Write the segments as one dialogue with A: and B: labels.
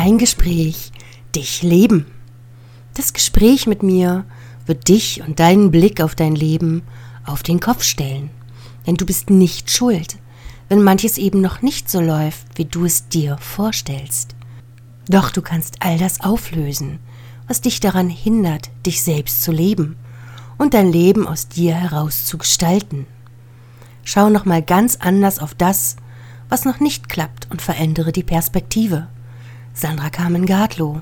A: Dein Gespräch, dich leben. Das Gespräch mit mir wird dich und deinen Blick auf dein Leben auf den Kopf stellen. Denn du bist nicht schuld, wenn manches eben noch nicht so läuft, wie du es dir vorstellst. Doch du kannst all das auflösen, was dich daran hindert, dich selbst zu leben und dein Leben aus dir heraus zu gestalten. Schau nochmal ganz anders auf das, was noch nicht klappt, und verändere die Perspektive. Sandra Carmen-Gadlow.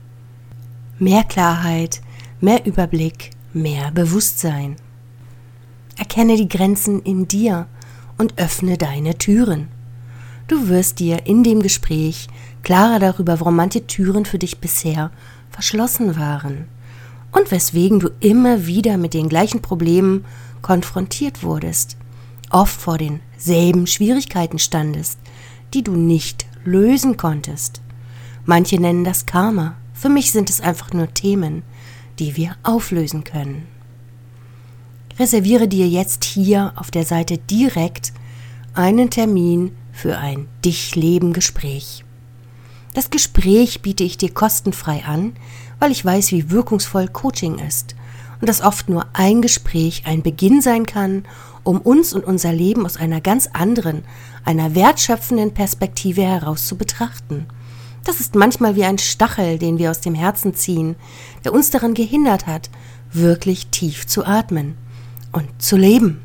A: Mehr Klarheit, mehr Überblick, mehr Bewusstsein. Erkenne die Grenzen in dir und öffne deine Türen. Du wirst dir in dem Gespräch klarer darüber, warum manche Türen für dich bisher verschlossen waren und weswegen du immer wieder mit den gleichen Problemen konfrontiert wurdest, oft vor denselben Schwierigkeiten standest, die du nicht lösen konntest. Manche nennen das Karma. Für mich sind es einfach nur Themen, die wir auflösen können. Reserviere dir jetzt hier auf der Seite direkt einen Termin für ein Dich-Leben-Gespräch. Das Gespräch biete ich dir kostenfrei an, weil ich weiß, wie wirkungsvoll Coaching ist und dass oft nur ein Gespräch ein Beginn sein kann, um uns und unser Leben aus einer ganz anderen, einer wertschöpfenden Perspektive heraus zu betrachten. Das ist manchmal wie ein Stachel, den wir aus dem Herzen ziehen, der uns daran gehindert hat, wirklich tief zu atmen und zu leben.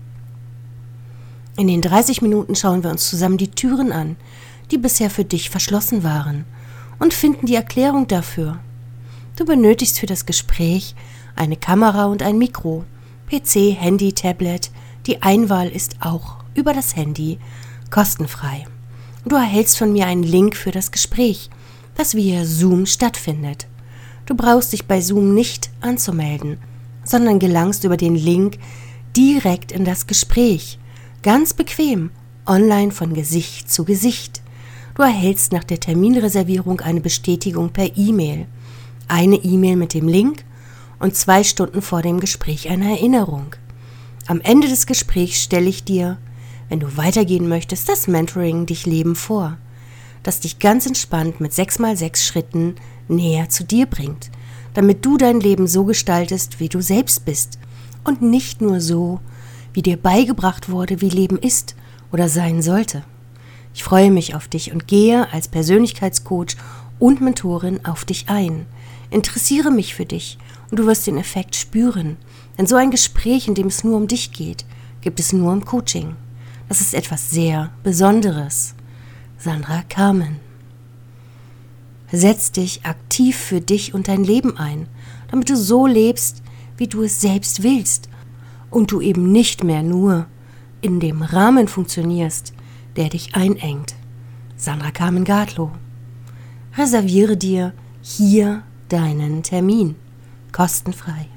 A: In den 30 Minuten schauen wir uns zusammen die Türen an, die bisher für dich verschlossen waren, und finden die Erklärung dafür. Du benötigst für das Gespräch eine Kamera und ein Mikro, PC, Handy, Tablet. Die Einwahl ist auch über das Handy kostenfrei. Du erhältst von mir einen Link für das Gespräch, das via Zoom stattfindet. Du brauchst dich bei Zoom nicht anzumelden, sondern gelangst über den Link direkt in das Gespräch. Ganz bequem, online von Gesicht zu Gesicht. Du erhältst nach der Terminreservierung eine Bestätigung per E-Mail. Eine E-Mail mit dem Link und 2 Stunden vor dem Gespräch eine Erinnerung. Am Ende des Gesprächs stelle ich dir, wenn du weitergehen möchtest, das Mentoring Dich Leben vor, das dich ganz entspannt mit 6x6 Schritten näher zu dir bringt, damit du dein Leben so gestaltest, wie du selbst bist und nicht nur so, wie dir beigebracht wurde, wie Leben ist oder sein sollte. Ich freue mich auf dich und gehe als Persönlichkeitscoach und Mentorin auf dich ein. Interessiere mich für dich und du wirst den Effekt spüren, denn so ein Gespräch, in dem es nur um dich geht, gibt es nur im Coaching. Das ist etwas sehr Besonderes. Sandra Carmen. Setz dich aktiv für dich und dein Leben ein, damit du so lebst, wie du es selbst willst und du eben nicht mehr nur in dem Rahmen funktionierst, der dich einengt. Sandra Carmen-Gadlow. Reserviere dir hier deinen Termin. Kostenfrei.